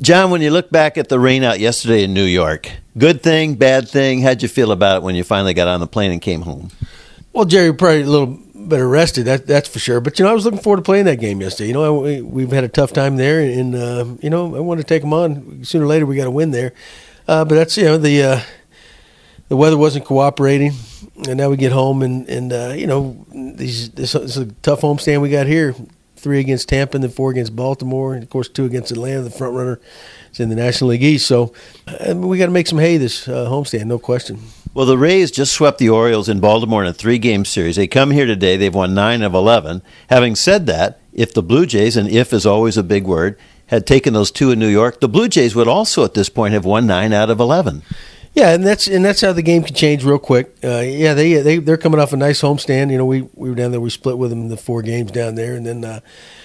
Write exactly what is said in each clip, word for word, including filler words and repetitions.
John, when you look back at the rain out yesterday in New York, good thing, bad thing, how'd you feel about it when you finally got on the plane and came home? Well, Jerry, probably a little better rested, that, that's for sure. But, you know, I was looking forward to playing that game yesterday. You know, I, we've had a tough time there, and, uh, you know, I wanted to take them on. Sooner or later, we got to win there. Uh, but that's, you know, the uh, the weather wasn't cooperating, and now we get home, and, and uh, you know, these this, this is a tough homestand we got here. Three against Tampa, and then four against Baltimore, and, of course, two against Atlanta, the front runner. It's in the National League East. So I mean, we got to make some hay this uh, homestand, no question. Well, the Rays just swept the Orioles in Baltimore in a three-game series. They come here today. They've won nine of eleven. Having said that, if the Blue Jays, and if is always a big word, had taken those two in New York, the Blue Jays would also at this point have won nine out of eleven. Yeah, and that's and that's how the game can change real quick. Uh, yeah, they they they're coming off a nice homestand. You know, we we were down there. We split with them in the four games down there, and then uh,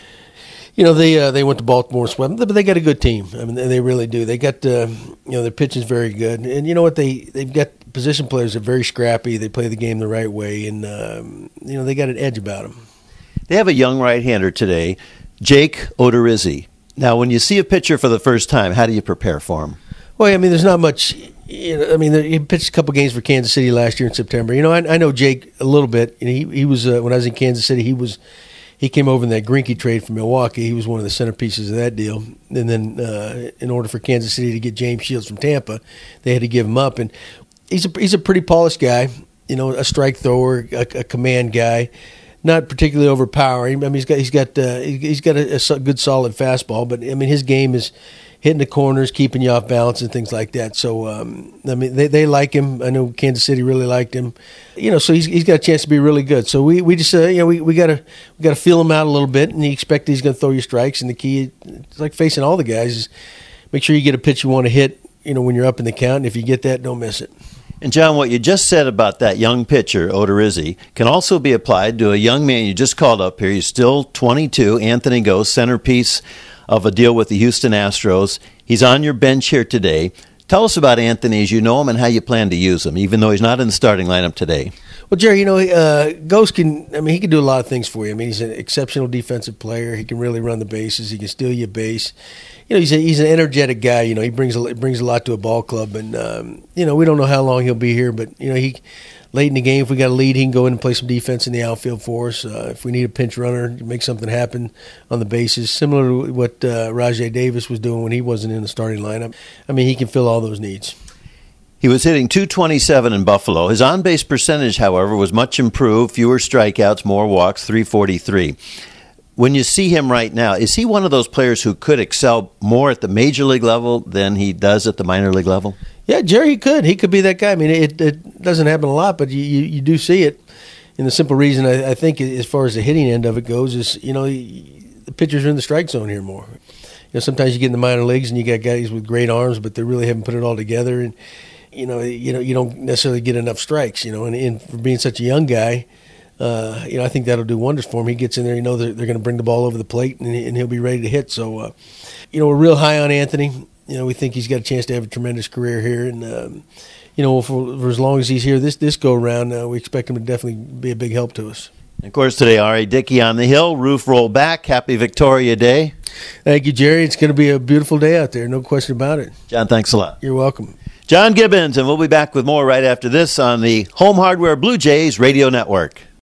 you know they uh, they went to Baltimore and swept them. But they got a good team. I mean, they really do. They got uh, you know their pitching's very good, and you know what they they've got position players that are very scrappy. They play the game the right way, and um, you know they got an edge about them. They have a young right-hander today, Jake Odorizzi. Now, when you see a pitcher for the first time, how do you prepare for him? Well, I mean, there's not much. You know, I mean, he pitched a couple games for Kansas City last year in September. You know, I, I know Jake a little bit. You know, he he was uh, when I was in Kansas City. He was he came over in that Greinke trade from Milwaukee. He was one of the centerpieces of that deal. And then, uh, in order for Kansas City to get James Shields from Tampa, they had to give him up. And he's a he's a pretty polished guy. You know, a strike thrower, a, a command guy. Not particularly overpowering. I mean, he's got he's got uh, he's got a, a good solid fastball, but I mean, his game is hitting the corners, keeping you off balance, and things like that. So, um, I mean, they they like him. I know Kansas City really liked him. You know, so he's he's got a chance to be really good. So we we just uh, you know we we gotta we gotta feel him out a little bit, and you expect he's going to throw you strikes. And the key, it's like facing all the guys, is make sure you get a pitch you want to hit. You know, when you're up in the count, and if you get that, don't miss it. And, John, what you just said about that young pitcher, Odorizzi, can also be applied to a young man you just called up here. He's still twenty-two, Anthony Gose, centerpiece of a deal with the Houston Astros. He's on your bench here today. Tell us about Anthony as you know him and how you plan to use him, even though he's not in the starting lineup today. Well, Jerry, you know, uh, Gose can, I mean, he can do a lot of things for you. I mean, he's an exceptional defensive player. He can really run the bases. He can steal you a base. You know, he's a, he's an energetic guy. You know, he brings a, brings a lot to a ball club. And, um, you know, we don't know how long he'll be here, but, you know, he late in the game, if we got a lead, he can go in and play some defense in the outfield for us. Uh, if we need a pinch runner, make something happen on the bases, similar to what uh, Rajai Davis was doing when he wasn't in the starting lineup. I mean, he can fill all those needs. He was hitting two twenty-seven in Buffalo. His on-base percentage, however, was much improved, fewer strikeouts, more walks, three forty-three. When you see him right now, is he one of those players who could excel more at the major league level than he does at the minor league level? Yeah, Jerry, he could. He could be that guy. I mean, it, it doesn't happen a lot, but you, you, you do see it. And the simple reason, I, I think, as far as the hitting end of it goes, is, you know, the pitchers are in the strike zone here more. You know, sometimes you get in the minor leagues and you got guys with great arms, but they really haven't put it all together. And, you know, you know, you don't necessarily get enough strikes, you know. And, and for being such a young guy, uh, you know, I think that'll do wonders for him. He gets in there, you know, they're, they're going to bring the ball over the plate, and, and he'll be ready to hit. So, uh, you know, we're real high on Anthony. You know, we think he's got a chance to have a tremendous career here. And, um, you know, for, for as long as he's here this, this go-around, uh, we expect him to definitely be a big help to us. Of course, today, R A. Dickey on the hill, roof roll back. Happy Victoria Day. Thank you, Jerry. It's going to be a beautiful day out there, no question about it. John, thanks a lot. You're welcome. John Gibbons, and we'll be back with more right after this on the Home Hardware Blue Jays Radio Network.